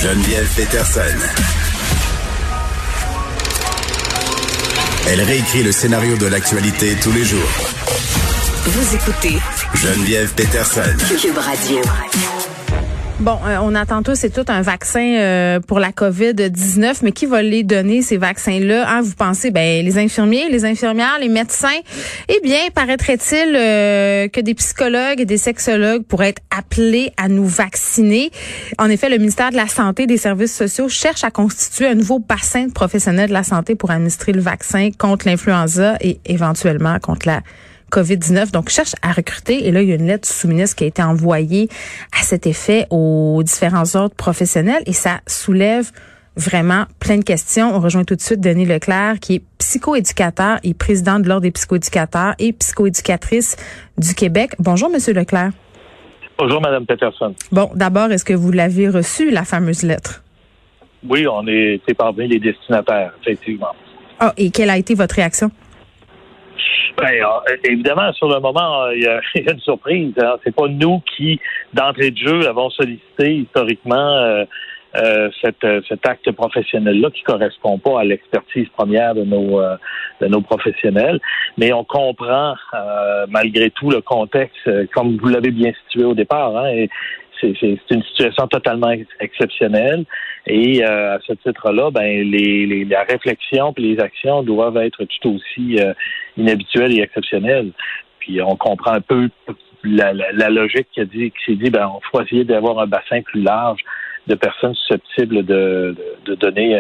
Geneviève Peterson. Elle réécrit le scénario de l'actualité tous les jours. Vous écoutez Geneviève Peterson. Cube Radio. Bon, on attend tous et toutes un vaccin pour la COVID-19, mais qui va les donner, ces vaccins-là? Hein, vous pensez, les infirmiers, les infirmières, les médecins? Eh bien, paraîtrait-il que des psychologues et des sexologues pourraient être appelés à nous vacciner. En effet, le ministère de la Santé et des Services sociaux cherche à constituer un nouveau bassin de professionnels de la santé pour administrer le vaccin contre l'influenza et éventuellement contre la COVID-19. Donc, cherche à recruter. Et là, il y a une lettre du sous-ministre qui a été envoyée à cet effet aux différents ordres professionnels et ça soulève vraiment plein de questions. On rejoint tout de suite Denis Leclerc, qui est psychoéducateur et président de l'Ordre des psychoéducateurs et psychoéducatrice du Québec. Bonjour, Monsieur Leclerc. Bonjour, Mme Peterson. Bon, d'abord, est-ce que vous l'avez reçue, la fameuse lettre? Oui, on est parmi les destinataires, effectivement. Ah, et quelle a été votre réaction? Évidemment, sur le moment, il y a une surprise. Hein. C'est pas nous qui, d'entrée de jeu, avons sollicité historiquement cet acte professionnel-là qui correspond pas à l'expertise première de nos professionnels. Mais on comprend malgré tout le contexte, comme vous l'avez bien situé au départ. Hein, et c'est une situation totalement exceptionnelle. Et à ce titre-là, la réflexion et les actions doivent être tout aussi inhabituelles et exceptionnelles. Puis on comprend un peu la logique qui s'est dit, on faut essayer d'avoir un bassin plus large de personnes susceptibles de donner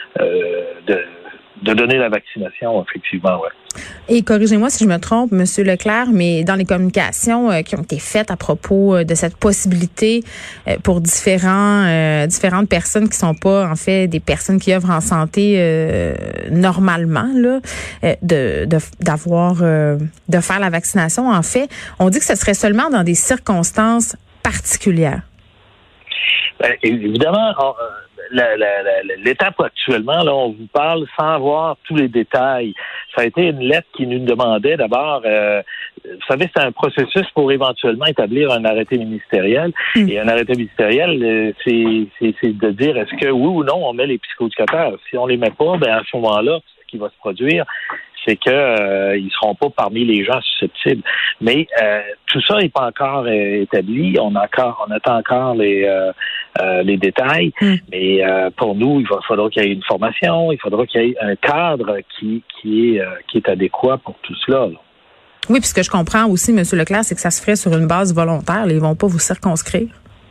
la vaccination, effectivement, ouais. Et corrigez-moi si je me trompe, Monsieur Leclerc, mais dans les communications qui ont été faites à propos de cette possibilité pour différentes personnes qui sont pas en fait des personnes qui œuvrent en santé normalement là, de faire la vaccination. En fait, on dit que ce serait seulement dans des circonstances particulières. Évidemment, l'étape actuellement, là, on vous parle sans avoir tous les détails. Ça a été une lettre qui nous demandait d'abord, vous savez, c'est un processus pour éventuellement établir un arrêté ministériel. Et un arrêté ministériel, c'est de dire est-ce que oui ou non on met les psychoéducateurs. Si on les met pas, à ce moment-là, ce qui va se produire, c'est que ils seront pas parmi les gens susceptibles. Mais tout ça n'est pas encore établi. On attend encore les détails. Mais pour nous, il faudra qu'il y ait une formation, il faudra qu'il y ait un cadre qui est adéquat pour tout cela. Là. Oui, puis ce que je comprends aussi, M. Leclerc, c'est que ça se ferait sur une base volontaire. Là, ils vont pas vous circonscrire.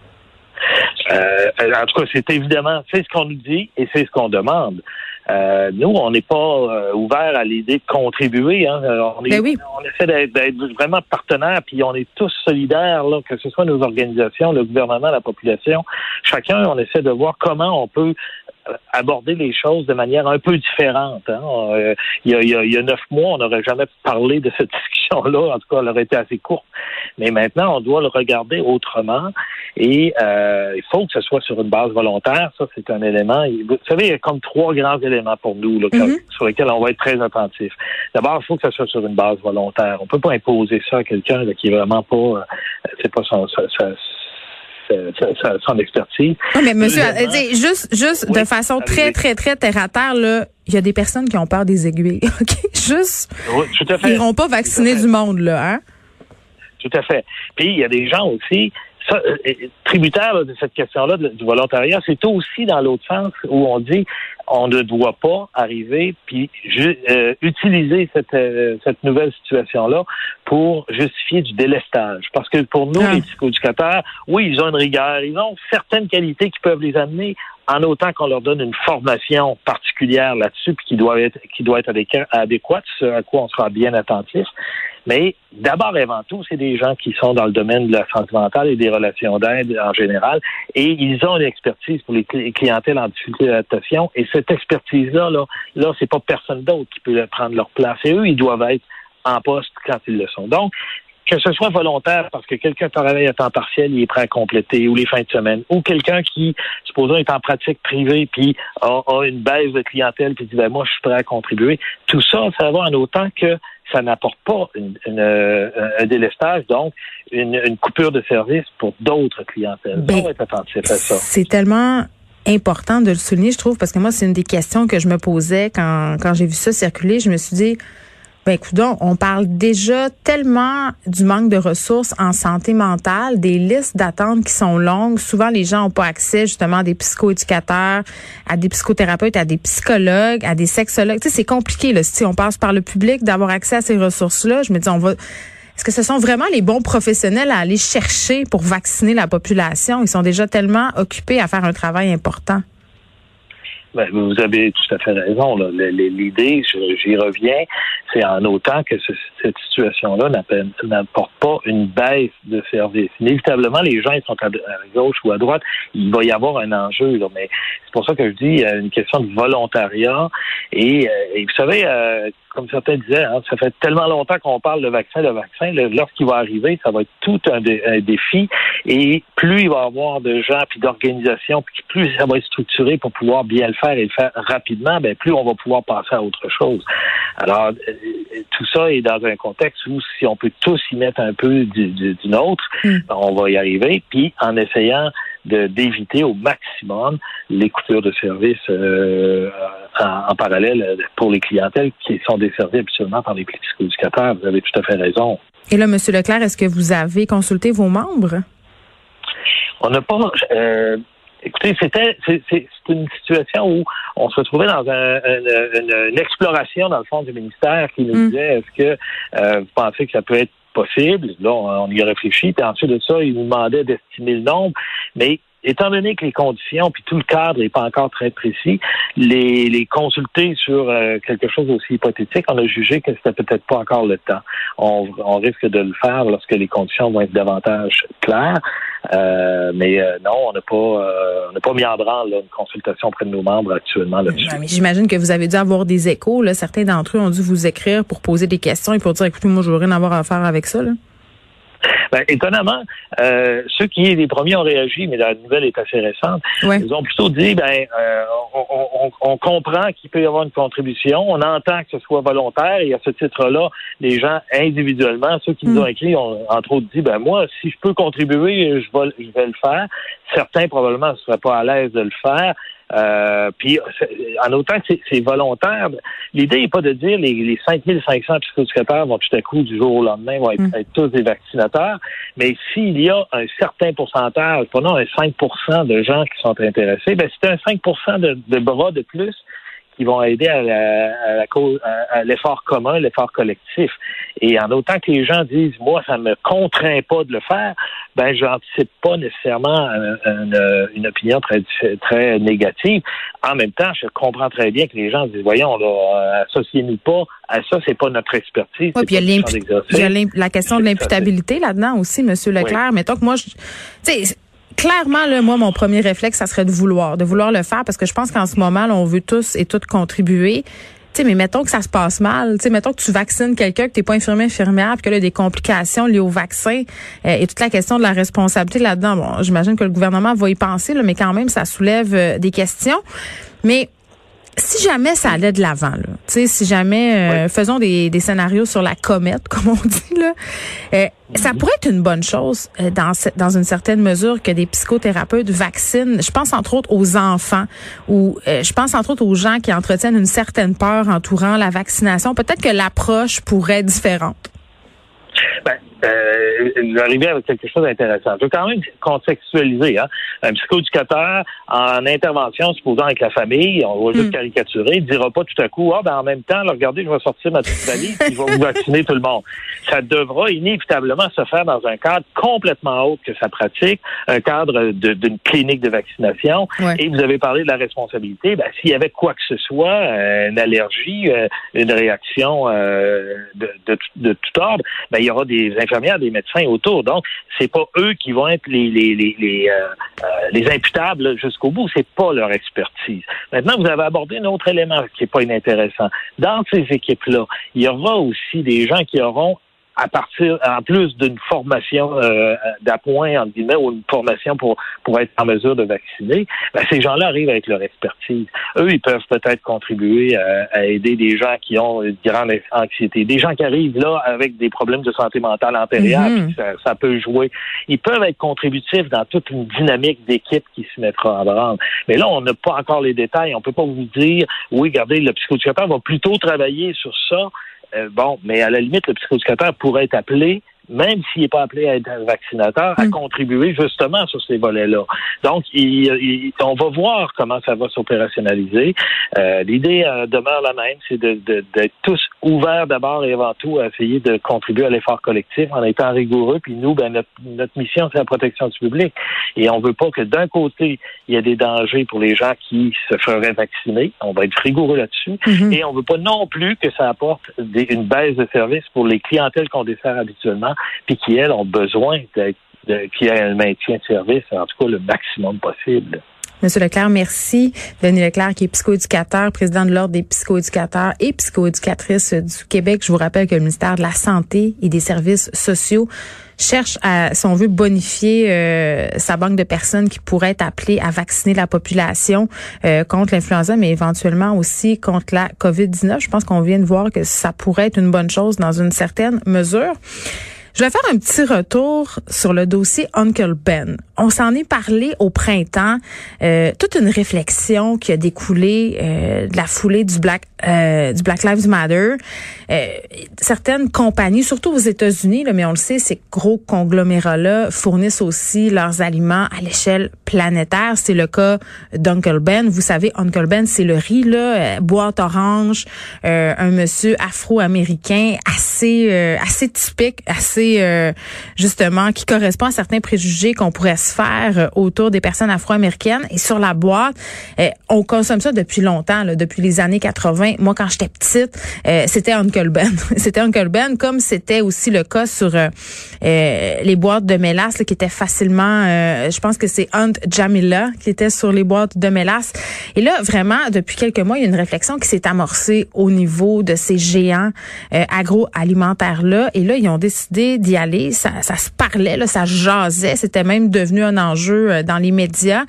En tout cas, c'est ce qu'on nous dit et c'est ce qu'on demande. Nous, on n'est pas ouvert à l'idée de contribuer. Hein. On essaie d'être vraiment partenaires, puis on est tous solidaires, là, que ce soit nos organisations, le gouvernement, la population. Chacun, on essaie de voir comment on peut aborder les choses de manière un peu différente. Hein. Il y a 9 mois, on n'aurait jamais parlé de cette discussion-là. En tout cas, elle aurait été assez courte. Mais maintenant, on doit le regarder autrement. Et il faut que ce soit sur une base volontaire. Ça, c'est un élément. Vous savez, il y a comme 3 grands éléments pour nous là, sur lesquels on va être très attentifs. D'abord, il faut que ce soit sur une base volontaire. On peut pas imposer ça à quelqu'un là, qui est vraiment pas... c'est pas son expertise. Oui, mais monsieur, juste de façon très, très, très terre-à-terre, là, il y a des personnes qui ont peur des aiguilles. OK? Oui, tout à fait. Ils n'iront pas vacciner du monde, là, hein? Tout à fait. Puis, il y a des gens aussi, tributaires là, de cette question-là du volontariat, c'est aussi dans l'autre sens où on dit on ne doit pas arriver puis utiliser cette nouvelle situation-là pour justifier du délestage. Parce que pour nous, les psychoéducateurs, oui, ils ont une rigueur, ils ont certaines qualités qui peuvent les amener en autant qu'on leur donne une formation particulière là-dessus puis qui doit être adéquate, ce à quoi on sera bien attentif. Mais d'abord et avant tout, c'est des gens qui sont dans le domaine de la santé mentale et des relations d'aide en général, et ils ont une expertise pour les clientèles en difficulté d'adaptation. Et cette expertise-là, là, c'est pas personne d'autre qui peut prendre leur place. Et eux, ils doivent être en poste quand ils le sont. Donc, que ce soit volontaire parce que quelqu'un travaille à temps partiel, il est prêt à compléter, ou les fins de semaine, ou quelqu'un qui, supposons, est en pratique privée puis a une baisse de clientèle puis dit moi je suis prêt à contribuer. Tout ça, ça va en autant que ça n'apporte pas un délestage, donc une coupure de service pour d'autres clientèles. On va être attentif à ça. C'est tellement important de le souligner, je trouve, parce que moi, c'est une des questions que je me posais quand j'ai vu ça circuler. Je me suis dit, ben écoutons, on parle déjà tellement du manque de ressources en santé mentale, des listes d'attente qui sont longues. Souvent, les gens n'ont pas accès justement à des psychoéducateurs, à des psychothérapeutes, à des psychologues, à des sexologues. Tu sais, c'est compliqué là. Si on passe par le public, d'avoir accès à ces ressources-là, je me dis, est-ce que ce sont vraiment les bons professionnels à aller chercher pour vacciner la population? Ils sont déjà tellement occupés à faire un travail important. Ben, vous avez tout à fait raison. Là. L'idée, j'y reviens, c'est en autant que cette situation-là n'apporte pas une baisse de service. Inévitablement, les gens ils sont à gauche ou à droite, il va y avoir un enjeu. Là, mais c'est pour ça que je dis, il y a une question de volontariat. Et vous savez, comme certains disaient, hein, ça fait tellement longtemps qu'on parle de vaccin. Lorsqu'il va arriver, ça va être tout un défi. Et plus il va y avoir de gens puis d'organisations, puis plus ça va être structuré pour pouvoir bien le faire et le faire rapidement, ben plus on va pouvoir passer à autre chose. Alors, tout ça est dans un contexte où si on peut tous y mettre un peu du nôtre, on va y arriver. Puis en essayant d'éviter au maximum les coupures de services en parallèle pour les clientèles qui sont desservies habituellement par les psychoéducateurs. Vous avez tout à fait raison. Et là, M. Leclerc, est-ce que vous avez consulté vos membres? On n'a pas... écoutez, c'est une situation où on se retrouvait dans une exploration, dans le fond, du ministère qui nous disait, est-ce que vous pensez que ça peut être possible? Là, on y a réfléchi. Puis ensuite de ça, il nous demandait d'estimer le nombre. Mais étant donné que les conditions puis tout le cadre n'est pas encore très précis, les consulter sur quelque chose aussi hypothétique, on a jugé que c'était peut-être pas encore le temps. On risque de le faire lorsque les conditions vont être davantage claires. Mais non, on n'a pas mis en branle là, une consultation auprès de nos membres actuellement là-dessus. Non, mais j'imagine que vous avez dû avoir des échos. Là. Certains d'entre eux ont dû vous écrire pour poser des questions et pour dire, écoutez, moi, je veux rien avoir à faire avec ça. Là. Ben, étonnamment, ceux qui les premiers ont réagi, mais la nouvelle est assez récente, ils ont plutôt dit, on comprend qu'il peut y avoir une contribution, on entend que ce soit volontaire, et à ce titre-là, les gens individuellement, ceux qui nous ont écrit, ont entre autres dit, moi, si je peux contribuer, je vais le faire. Certains probablement ne seraient pas à l'aise de le faire. Puis, en autant que c'est volontaire, l'idée n'est pas de dire les 5500 psychoéducateurs vont tout à coup, du jour au lendemain, vont être tous des vaccinateurs, mais s'il y a un certain pourcentage, prenons un 5% de gens qui sont intéressés, c'est un 5% de bras de plus qui vont aider à l'effort commun, l'effort collectif. Et en autant que les gens disent, moi, ça me contraint pas de le faire, j'anticipe pas nécessairement une opinion très négative. En même temps, je comprends très bien que les gens disent, voyons, là, associez-nous pas à ça, c'est pas notre expertise. Oui, puis il y a la question de l'imputabilité là-dedans aussi, M. Leclerc. Oui. Mettons que moi, clairement, là, moi, mon premier réflexe, ça serait de vouloir le faire, parce que je pense qu'en ce moment, là, on veut tous et toutes contribuer. Mais mettons que ça se passe mal. Mettons que tu vaccines quelqu'un, que t'es pas infirmière, puis que là, des complications liées au vaccin et toute la question de la responsabilité là-dedans. Bon, j'imagine que le gouvernement va y penser, là, mais quand même, ça soulève des questions. Mais si jamais ça allait de l'avant, là, si jamais faisons des scénarios sur la comète, comme on dit, là, ça pourrait être une bonne chose dans une certaine mesure que des psychothérapeutes vaccinent. Je pense entre autres aux enfants ou je pense entre autres aux gens qui entretiennent une certaine peur entourant la vaccination. Peut-être que l'approche pourrait être différente. J'arrivais avec quelque chose d'intéressant. Je veux quand même contextualiser. Un psychoéducateur en intervention, supposant avec la famille, on va juste caricaturer, il ne dira pas tout à coup, en même temps, là, regardez, je vais sortir ma petite valise et je vais vous vacciner tout le monde. Ça devra inévitablement se faire dans un cadre complètement autre que sa pratique, un cadre d'une clinique de vaccination. Ouais. Et vous avez parlé de la responsabilité. S'il y avait quoi que ce soit, une allergie, une réaction de tout ordre, il y aura des infirmières, des médecins autour. Donc, c'est pas eux qui vont être les imputables jusqu'au bout. C'est pas leur expertise. Maintenant, vous avez abordé un autre élément qui est pas inintéressant. Dans ces équipes-là, il y aura aussi des gens qui auront en plus d'une formation d'appoint, entre guillemets, ou une formation pour être en mesure de vacciner, ces gens-là arrivent avec leur expertise. Eux, ils peuvent peut-être contribuer à aider des gens qui ont une grande anxiété, des gens qui arrivent là avec des problèmes de santé mentale antérieure, puis ça peut jouer. Ils peuvent être contributifs dans toute une dynamique d'équipe qui se mettra en branle. Mais là, on n'a pas encore les détails. On peut pas vous dire, oui, regardez, le psychoéducateur va plutôt travailler sur ça. Mais à la limite, le psychoéducateur pourrait être appelé, même s'il n'est pas appelé à être un vaccinateur, à contribuer justement sur ces volets-là. Donc, on va voir comment ça va s'opérationnaliser. L'idée demeure la même, c'est d'être tous ouverts d'abord et avant tout à essayer de contribuer à l'effort collectif en étant rigoureux. Puis nous, notre mission, c'est la protection du public. Et on veut pas que d'un côté, il y ait des dangers pour les gens qui se feraient vacciner. On va être rigoureux là-dessus. Et on veut pas non plus que ça apporte une baisse de service pour les clientèles qu'on dessert habituellement, puis qui, elles, ont besoin qu'il y ait un maintien de service, en tout cas le maximum possible. Monsieur Leclerc, merci. Denis Leclerc, qui est psychoéducateur, président de l'Ordre des psychoéducateurs et psychoéducatrices du Québec. Je vous rappelle que le ministère de la Santé et des Services sociaux cherche à, si on veut, bonifier sa banque de personnes qui pourraient être appelées à vacciner la population contre l'influenza, mais éventuellement aussi contre la COVID-19. Je pense qu'on vient de voir que ça pourrait être une bonne chose dans une certaine mesure. Je vais faire un petit retour sur le dossier Uncle Ben. On s'en est parlé au printemps. Toute une réflexion qui a découlé de la foulée du Black Lives Matter. Certaines compagnies, surtout aux États-Unis, là, mais on le sait, ces gros conglomérats-là fournissent aussi leurs aliments à l'échelle planétaire. C'est le cas d'Uncle Ben. Vous savez, Uncle Ben, c'est le riz, là, boîte orange, un monsieur afro-américain assez typique, assez justement, qui correspond à certains préjugés qu'on pourrait se faire autour des personnes afro-américaines. Et sur la boîte, on consomme ça depuis longtemps, là, depuis les années 80. Moi, quand j'étais petite, c'était Uncle Ben. C'était Uncle Ben, comme c'était aussi le cas sur les boîtes de mélasse là, qui étaient facilement, je pense que c'est Aunt Jamila qui était sur les boîtes de mélasse. Et là, vraiment, depuis quelques mois, il y a une réflexion qui s'est amorcée au niveau de ces géants agroalimentaires-là. Et là, ils ont décidé d'y aller. Ça se parlait, là, ça jasait. C'était même devenu un enjeu dans les médias.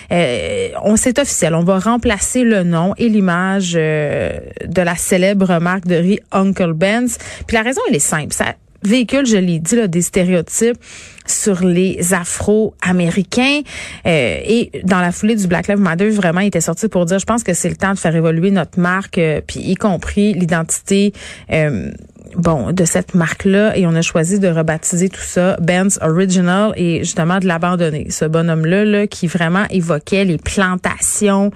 C'est officiel. On va remplacer le nom et l'image de la célèbre marque de riz Uncle Ben's. Puis la raison, elle est simple. Ça véhicule, je l'ai dit, là, des stéréotypes sur les Afro-Américains. Et dans la foulée du Black Lives Matter, vraiment, il était sorti pour dire, je pense que c'est le temps de faire évoluer notre marque, puis y compris l'identité de cette marque-là, et on a choisi de rebaptiser tout ça Ben's Original et justement de l'abandonner. Ce bonhomme-là, là, qui vraiment évoquait les plantations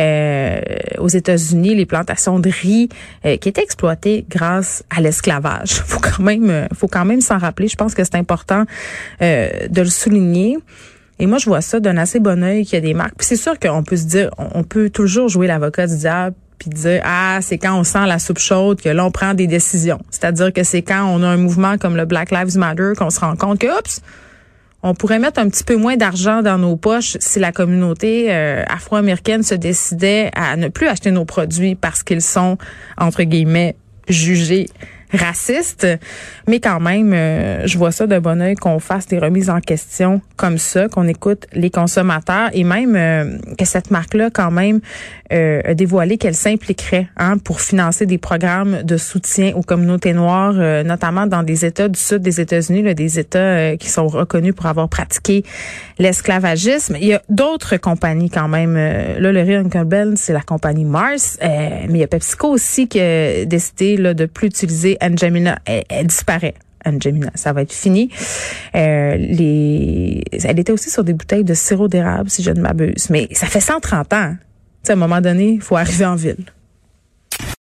aux États-Unis, les plantations de riz qui étaient exploitées grâce à l'esclavage. Faut quand même s'en rappeler. Je pense que c'est important de le souligner. Et moi, je vois ça d'un assez bon œil qu'il y a des marques. Puis c'est sûr qu'on peut se dire, on peut toujours jouer l'avocat du diable puis dire, c'est quand on sent la soupe chaude que là, on prend des décisions. C'est-à-dire que c'est quand on a un mouvement comme le Black Lives Matter qu'on se rend compte que, on pourrait mettre un petit peu moins d'argent dans nos poches si la communauté afro-américaine se décidait à ne plus acheter nos produits parce qu'ils sont, entre guillemets, jugés racistes. Mais quand même, je vois ça de bon œil qu'on fasse des remises en question comme ça, qu'on écoute les consommateurs et même que cette marque-là, quand même, a dévoilé qu'elle s'impliquerait pour financer des programmes de soutien aux communautés noires, notamment dans des États du sud des États-Unis, là, des États qui sont reconnus pour avoir pratiqué l'esclavagisme. Il y a d'autres compagnies quand même. Là, le riz Uncle Ben, c'est la compagnie Mars, mais il y a PepsiCo aussi qui a décidé là, de plus utiliser Angemina. Elle disparaît. Angemina, ça va être fini. Elle était aussi sur des bouteilles de sirop d'érable, si je ne m'abuse. Mais ça fait 130 ans. À un moment donné, il faut arriver en ville.